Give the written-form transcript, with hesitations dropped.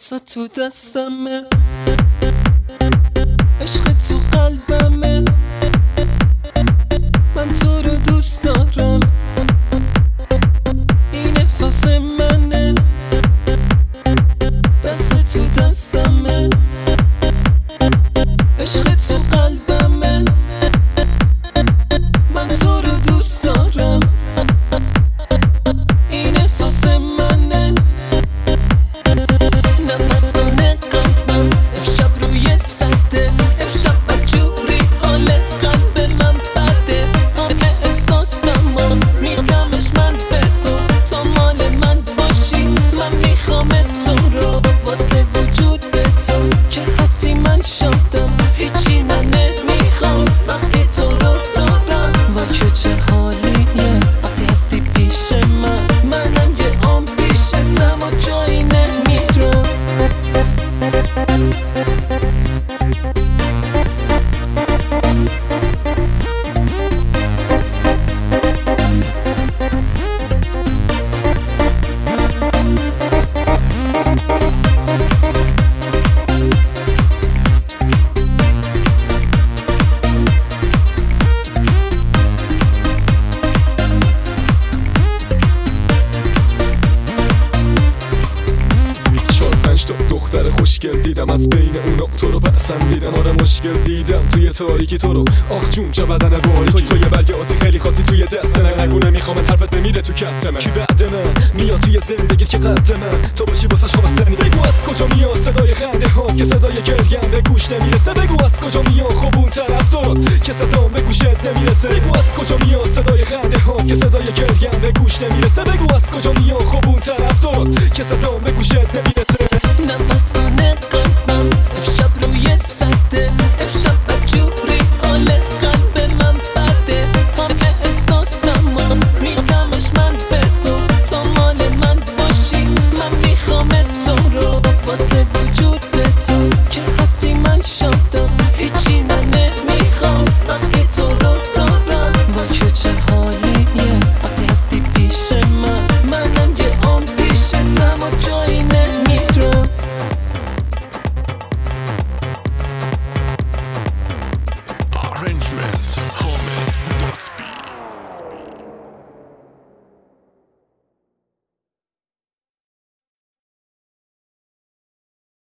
دست تو دستمه، عشق تو قلبمه، من تو رو دوست دارم، این احساس منه، دست تو دستمه، عشق تو قلبمه، من تو رو دوست دارم، این احساس منه. نفسانه قلبم امشب روی سده، امشب بدجوری حال قلب من بده، همه احساسم میدمش من به تو، تا مال من باشی، من میخوام تو رو، واسه وجود تو که هستی من شدم، هیچی نمیخوام وقتی تو رو دارم، و که چه حالیه وقتی هستی پیش من، منم یه عمر پیشتم و جایی نمیرم. دختر خوشگل دیدم، از بین اونا تو رو پسندیدم، آره مشکل دیدم توی تاریکی تو رو، آخ جون چه بدن باریکی، تو یه برگ آسی خیلی خاصی توی دست من، نگو نمیخوام حرفت بمیره تو کت من، کی بعد من میاد توی زندگی که قد من، تو باشی واسش خواستنی، بگو از کجا میاد صدای خنده ها که صدای گرگنده گوش نمیرسه، بگو از کجا میاد خب اون طرف تو که صدام به گوشت نمیرسه، بگو از کجا میاد صدای خنده ها که صدای گرگنده گوش نمیرسه، بگو از کجا میاد خب اون طرف تو که صدام